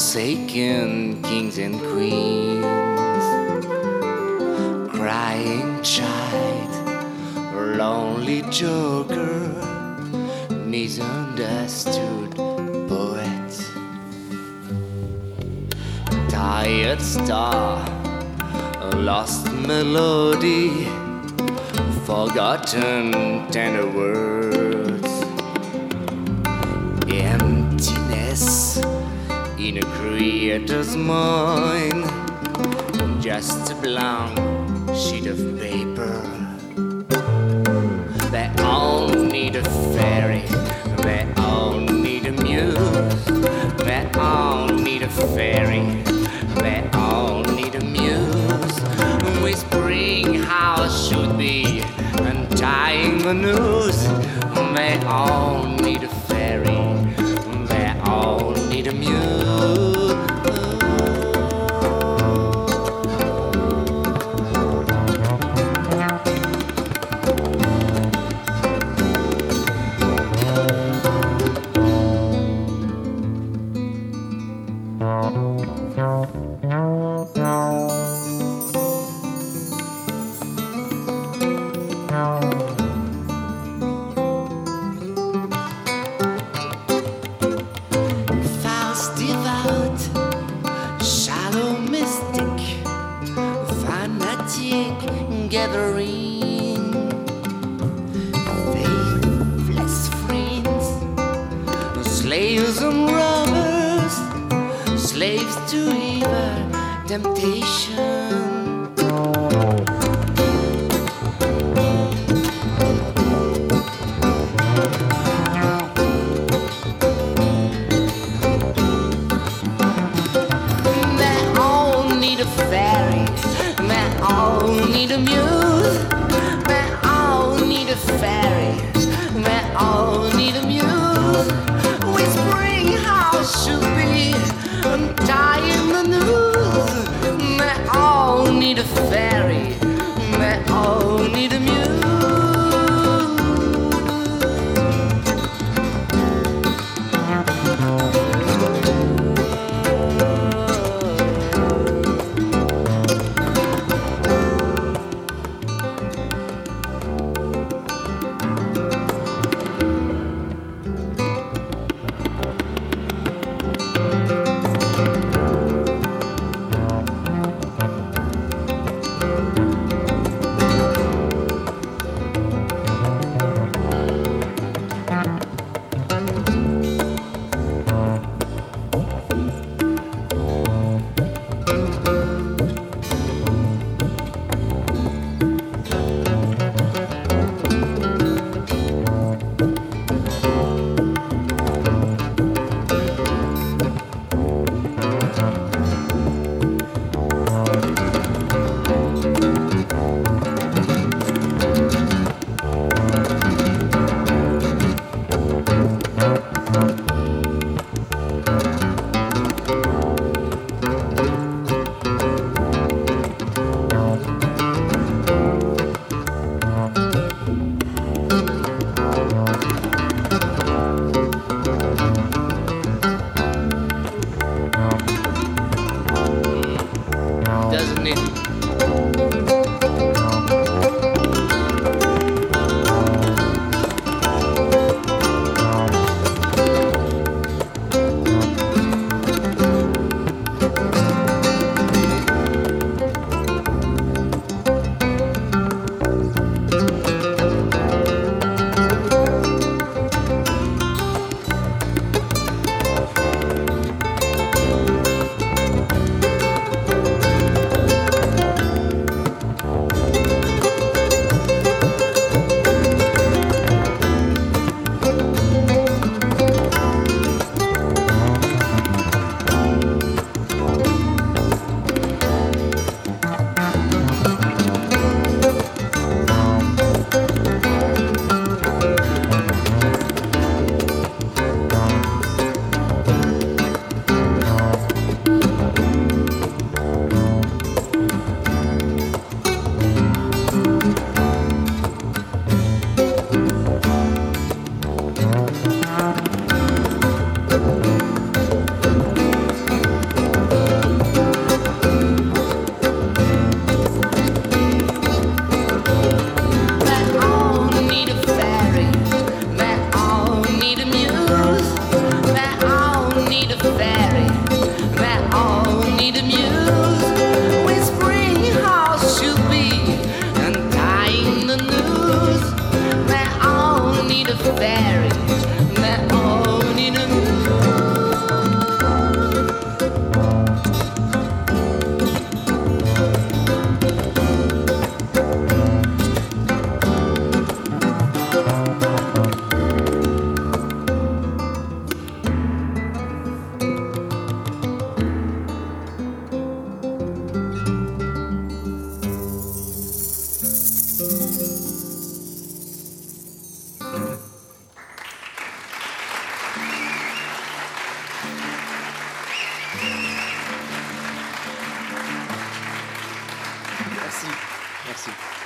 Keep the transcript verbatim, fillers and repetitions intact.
forsaken kings and queens, crying child, lonely joker, misunderstood poet, tired star, lost melody, forgotten tender words, emptiness in a creator's mind, just a blank sheet of paper. They all need a fairy, they all need a muse, they all need a fairy, they all need a muse, whispering how it should be and tying the news. They all need a fairy, they all need a muse. False devout, shallow mystic, fanatic gathering, faithless friends, slaves and robbers, slaves to evil temptation. They all need a muse, they all need a fairy, they all need a muse, whispering how it should be and tying the news. They all need a fairy, they all need a muse. Doesn't it? need a muse. Whispering how she'll be and tying the news. They all need a fairy. They all need a muse. Merci. Merci.